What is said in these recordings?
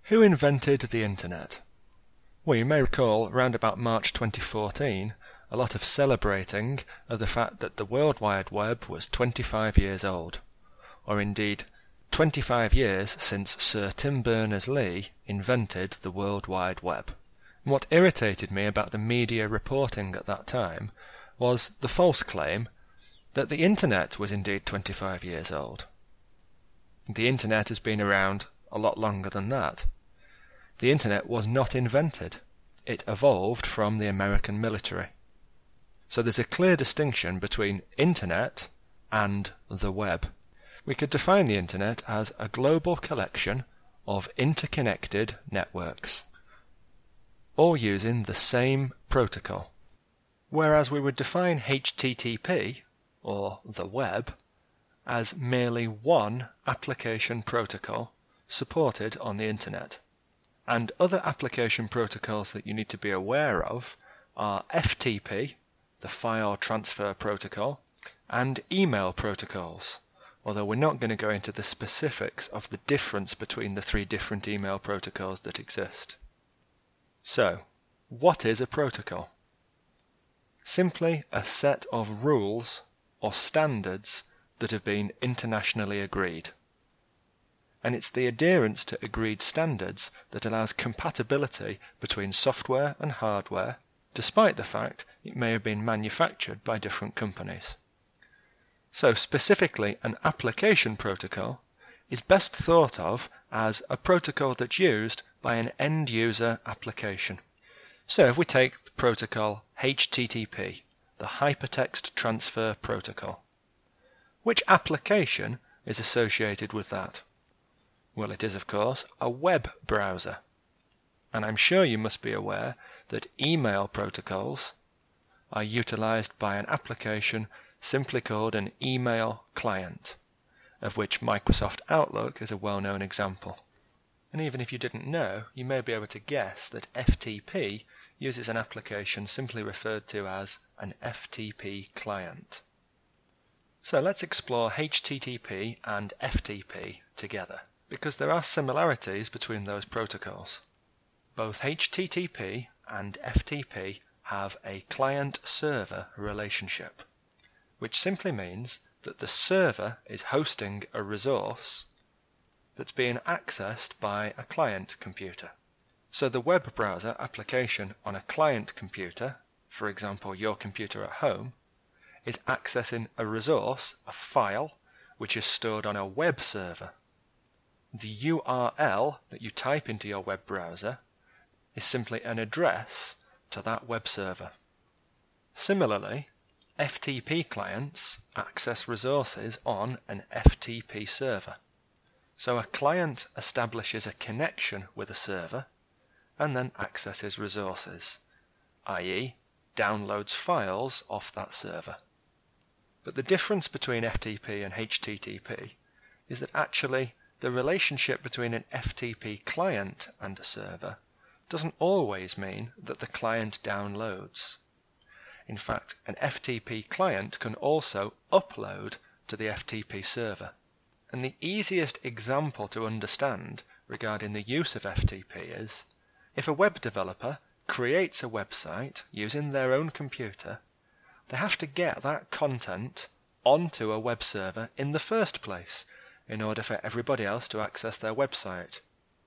Who invented the Internet? Well, you may recall around about March 2014 a lot of celebrating of the fact that the World Wide Web was 25 years old, or indeed 25 years since Sir Tim Berners-Lee invented the World Wide Web. And what irritated me about the media reporting at that time was the false claim that the Internet was indeed 25 years old. The Internet has been around a lot longer than that. The Internet was not invented. It evolved from the American military. So there's a clear distinction between Internet and the web. We could define the Internet as a global collection of interconnected networks, all using the same protocol. Whereas we would define HTTP, or the web, as merely one application protocol supported on the Internet. And other application protocols that you need to be aware of are FTP, the File Transfer Protocol, and email protocols, although we're not going to go into the specifics of the difference between the three different email protocols that exist. So, what is a protocol? Simply a set of rules or standards that have been internationally agreed. And it's the adherence to agreed standards that allows compatibility between software and hardware, despite the fact it may have been manufactured by different companies. So specifically, an application protocol is best thought of as a protocol that's used by an end-user application. So if we take the protocol HTTP, the Hypertext Transfer Protocol, which application is associated with that? Well, it is, of course, a web browser. And I'm sure you must be aware that email protocols are utilized by an application simply called an email client, of which Microsoft Outlook is a well-known example. And even if you didn't know, you may be able to guess that FTP uses an application simply referred to as an FTP client. So let's explore HTTP and FTP together, because there are similarities between those protocols. Both HTTP and FTP have a client-server relationship, which simply means that the server is hosting a resource that's being accessed by a client computer. So the web browser application on a client computer, for example your computer at home, is accessing a resource, a file, which is stored on a web server. The URL that you type into your web browser is simply an address to that web server. Similarly, FTP clients access resources on an FTP server. So a client establishes a connection with a server and then accesses resources, i.e., downloads files off that server. But the difference between FTP and HTTP is that actually the relationship between an FTP client and a server doesn't always mean that the client downloads. In fact, an FTP client can also upload to the FTP server. And the easiest example to understand regarding the use of FTP is if a web developer creates a website using their own computer, they have to get that content onto a web server in the first place in order for everybody else to access their website.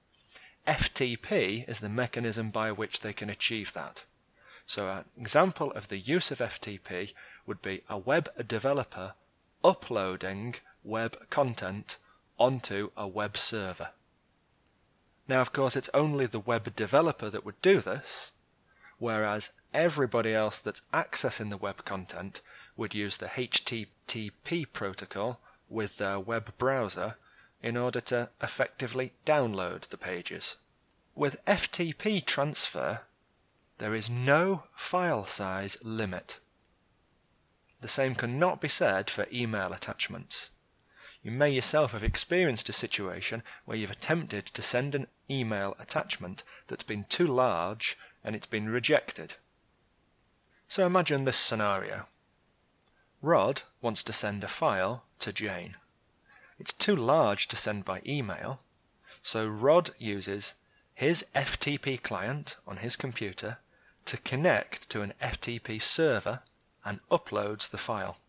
FTP is the mechanism by which they can achieve that. So an example of the use of FTP would be a web developer uploading web content onto a web server. Now, of course, it's only the web developer that would do this, whereas everybody else that's accessing the web content would use the HTTP protocol with their web browser in order to effectively download the pages. With FTP transfer, there is no file size limit. The same cannot be said for email attachments. You may yourself have experienced a situation where you've attempted to send an email attachment that's been too large and it's been rejected. So imagine this scenario. Rod wants to send a file to Jane. It's too large to send by email, so Rod uses his FTP client on his computer to connect to an FTP server and uploads the file.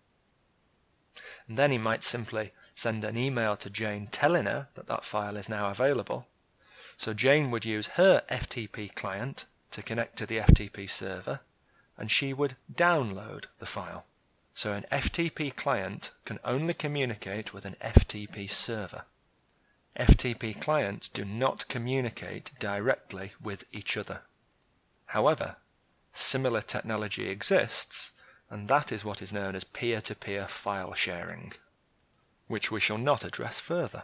And then he might simply send an email to Jane telling her that that file is now available. So Jane would use her FTP client to connect to the FTP server, and she would download the file. So an FTP client can only communicate with an FTP server. FTP clients do not communicate directly with each other. However, similar technology exists, and that is what is known as peer-to-peer file sharing, which we shall not address further.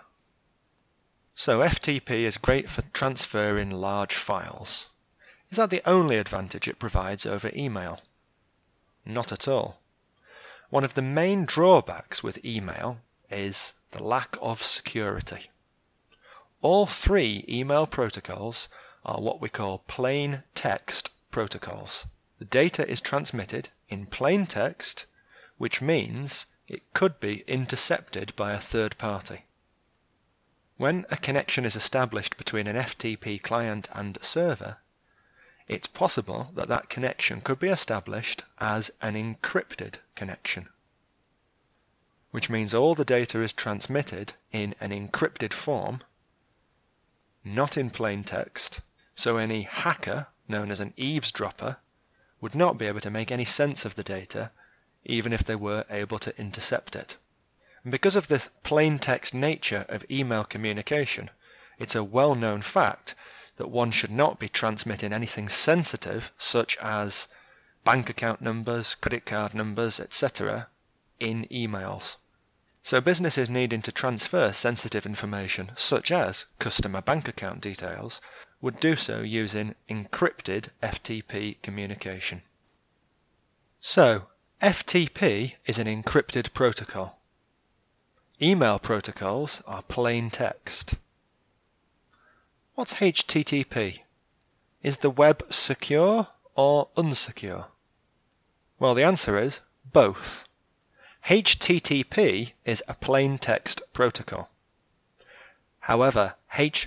So FTP is great for transferring large files. Is that the only advantage it provides over email? Not at all. One of the main drawbacks with email is the lack of security. All three email protocols are what we call plain text protocols. The data is transmitted in plain text, which means it could be intercepted by a third party. When a connection is established between an FTP client and server, it's possible that that connection could be established as an encrypted connection, which means all the data is transmitted in an encrypted form, not in plain text, so any hacker, known as an eavesdropper, would not be able to make any sense of the data, even if they were able to intercept it. And because of this plain text nature of email communication, it's a well-known fact that one should not be transmitting anything sensitive, such as bank account numbers, credit card numbers, etc., in emails. So businesses needing to transfer sensitive information, such as customer bank account details, would do so using encrypted FTP communication. So, FTP is an encrypted protocol. Email protocols are plain text. What's HTTP? Is the web secure or unsecure? Well, the answer is both. HTTP is a plain text protocol. However,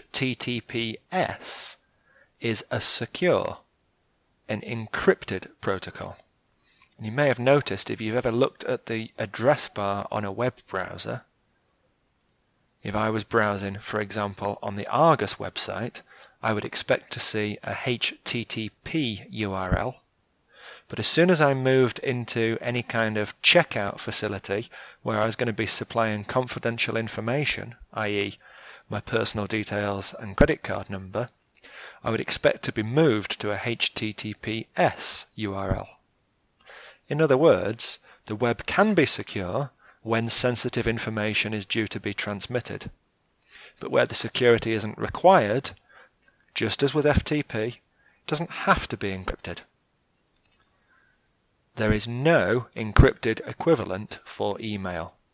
HTTPS is a secure, an encrypted protocol. And you may have noticed if you've ever looked at the address bar on a web browser, if I was browsing, for example, on the Argus website, I would expect to see a HTTP URL. But as soon as I moved into any kind of checkout facility where I was going to be supplying confidential information, i.e. my personal details and credit card number, I would expect to be moved to a HTTPS URL. In other words, the web can be secure when sensitive information is due to be transmitted. But where the security isn't required, just as with FTP, it doesn't have to be encrypted. There is no encrypted equivalent for email.